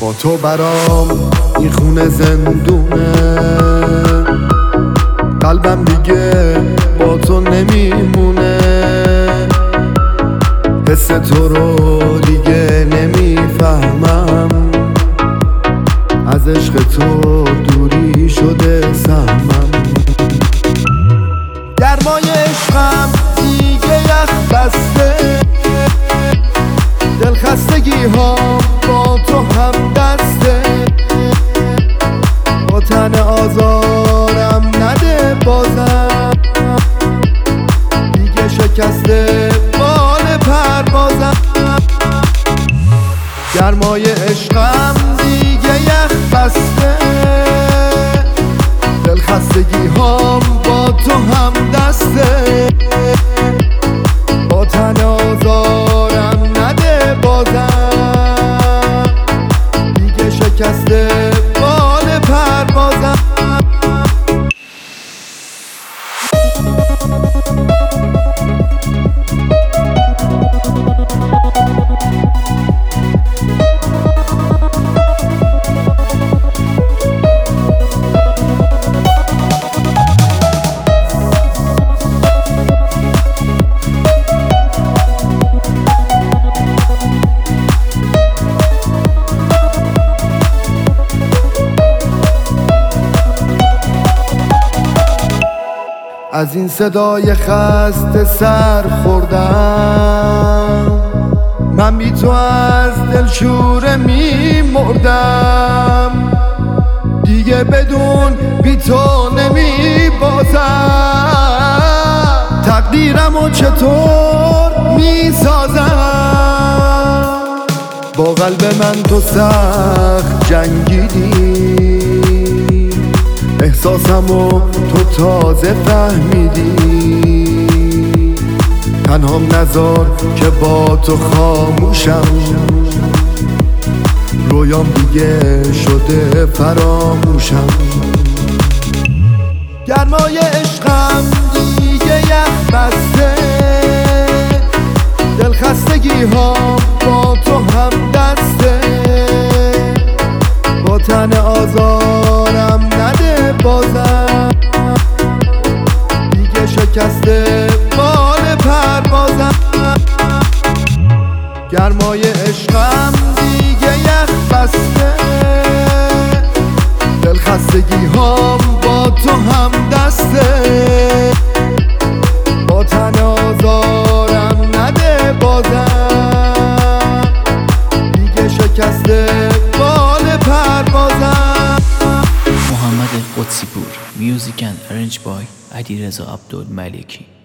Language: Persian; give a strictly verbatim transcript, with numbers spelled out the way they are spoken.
با تو برام این خونه زندونه، قلبم دیگه با تو نمیمونه، حس تو رو دیگه نمیفهمم، از عشق تو دوری شده سهمم. گرمای عشقم دیگه یخ بسته، دلخستگی ها با تو هم دسته، با تن آزارم نده بازم، دیگه شکسته بال پروازم. گرمای عشقم دیگه یخ بسته، دلخستگی هام با تو هم دسته، با تن آزارم نده بازم، دیگه شکسته بال پروازم. از این صدای خسته سر خوردم، من بی تو از دلشوره می مردم، دیگه بدون بی تو نمی بازم، تقدیرمو چطور می سازم. با قلب من تو سخت جنگیدی، احساسمو تو تازه فهمیدی، تنهام نذار که با تو خاموشم، رویام دیگه شده فراموشم. گرمای عشقم دیگه یخ بسته، دلخستگی ها با تو هم دسته، با تن آزارم نده بازم، دیگه شکسته بال پروازم. گرمای عشقم دیگه یخ بسته، دلخستگی هام با تو هم دسته، با تن آزارم نده بازم، دیگه شکسته بال پروازم. محمد قدسی پور. Music and arranged by علیرضا عبدالملکی.